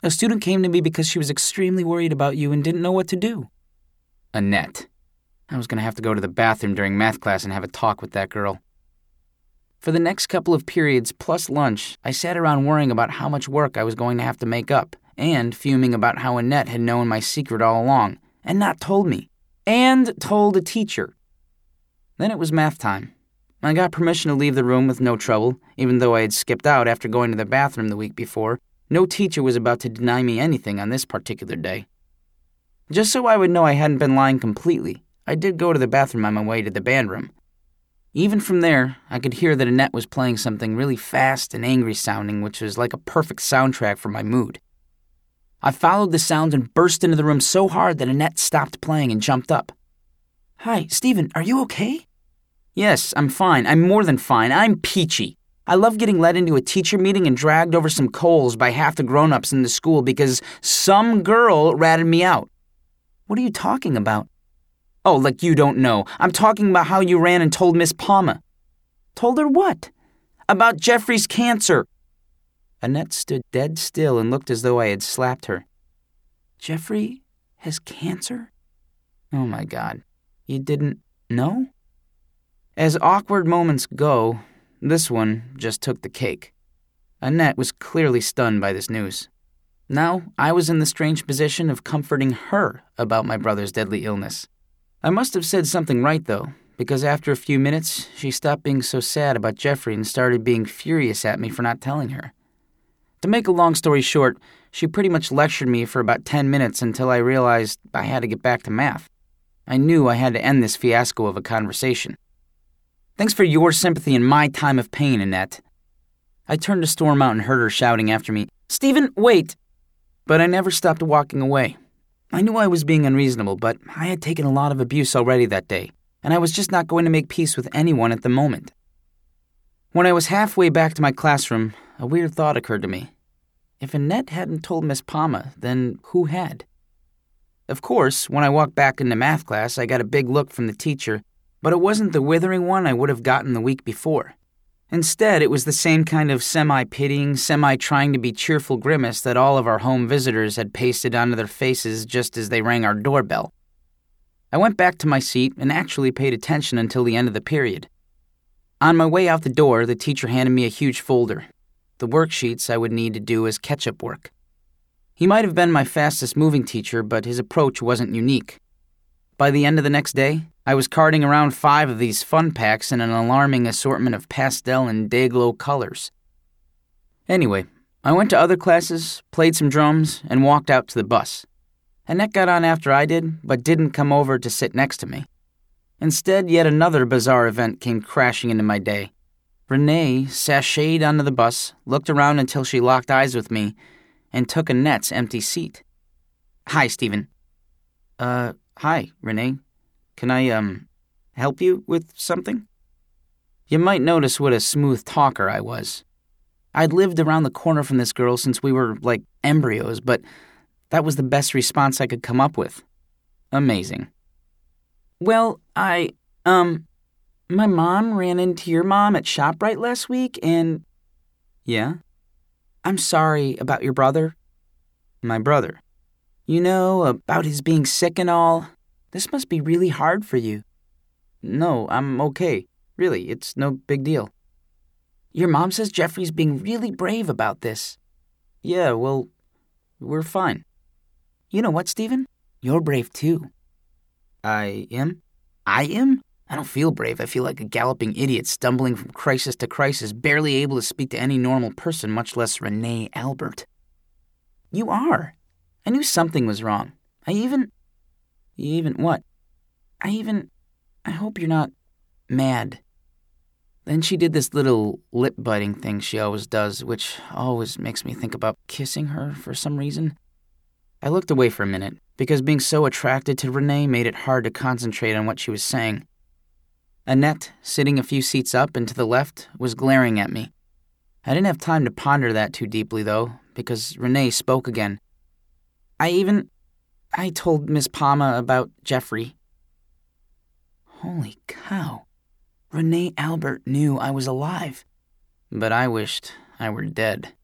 A student came to me because she was extremely worried about you and didn't know what to do. Annette. I was going to have to go to the bathroom during math class and have a talk with that girl. For the next couple of periods plus lunch, I sat around worrying about how much work I was going to have to make up, and fuming about how Annette had known my secret all along, and not told me, and told a teacher. Then it was math time. I got permission to leave the room with no trouble, even though I had skipped out after going to the bathroom the week before. No teacher was about to deny me anything on this particular day. Just so I would know I hadn't been lying completely, I did go to the bathroom on my way to the band room. Even from there, I could hear that Annette was playing something really fast and angry sounding, which was like a perfect soundtrack for my mood. I followed the sound and burst into the room so hard that Annette stopped playing and jumped up. "Hi, Steven, are you okay?" "Yes, I'm fine. I'm more than fine. I'm peachy. I love getting led into a teacher meeting and dragged over some coals by half the grown-ups in the school because some girl ratted me out." "What are you talking about?" "Oh, like you don't know. I'm talking about how you ran and told Miss Palma." "Told her what?" "About Jeffrey's cancer." Annette stood dead still and looked as though I had slapped her. "Jeffrey has cancer?" Oh my God. You didn't know? As awkward moments go, this one just took the cake. Annette was clearly stunned by this news. Now I was in the strange position of comforting her about my brother's deadly illness. I must have said something right, though, because after a few minutes, she stopped being so sad about Jeffrey and started being furious at me for not telling her. To make a long story short, she pretty much lectured me for about 10 minutes until I realized I had to get back to math. I knew I had to end this fiasco of a conversation. "Thanks for your sympathy in my time of pain, Annette." I turned to storm out and heard her shouting after me, "Steven, wait!" But I never stopped walking away. I knew I was being unreasonable, but I had taken a lot of abuse already that day, and I was just not going to make peace with anyone at the moment. When I was halfway back to my classroom, a weird thought occurred to me. If Annette hadn't told Miss Palma, then who had? Of course, when I walked back into math class, I got a big look from the teacher, but it wasn't the withering one I would have gotten the week before. Instead, it was the same kind of semi-pitying, semi-trying-to-be cheerful grimace that all of our home visitors had pasted onto their faces just as they rang our doorbell. I went back to my seat and actually paid attention until the end of the period. On my way out the door, the teacher handed me a huge folder, the worksheets I would need to do as catch-up work. He might have been my fastest-moving teacher, but his approach wasn't unique. By the end of the next day, I was carting around 5 of these fun packs in an alarming assortment of pastel and day-glow colors. Anyway, I went to other classes, played some drums, and walked out to the bus. Annette got on after I did, but didn't come over to sit next to me. Instead, yet another bizarre event came crashing into my day. Renee sashayed onto the bus, looked around until she locked eyes with me, and took Annette's empty seat. "Hi, Steven." Hi, Renee. Can I, help you with something?" You might notice what a smooth talker I was. I'd lived around the corner from this girl since we were, like, embryos, but that was the best response I could come up with. Amazing. "Well, my mom ran into your mom at ShopRite last week, and..." "Yeah?" "I'm sorry about your brother." "My brother?" "You know, about his being sick and all. This must be really hard for you." "No, I'm okay. Really, it's no big deal." "Your mom says Jeffrey's being really brave about this." "Yeah, well, we're fine." "You know what, Steven? You're brave too." "I am?" "I am? I don't feel brave. I feel like a galloping idiot stumbling from crisis to crisis, barely able to speak to any normal person, much less Renee Albert." "You are. I knew something was wrong. You even what?" I hope you're not mad." Then she did this little lip-biting thing she always does, which always makes me think about kissing her for some reason. I looked away for a minute, because being so attracted to Renee made it hard to concentrate on what she was saying. Annette, sitting a few seats up and to the left, was glaring at me. I didn't have time to ponder that too deeply, though, because Renee spoke again. I told Miss Palma about Jeffrey." Holy cow. Renee Albert knew I was alive. But I wished I were dead.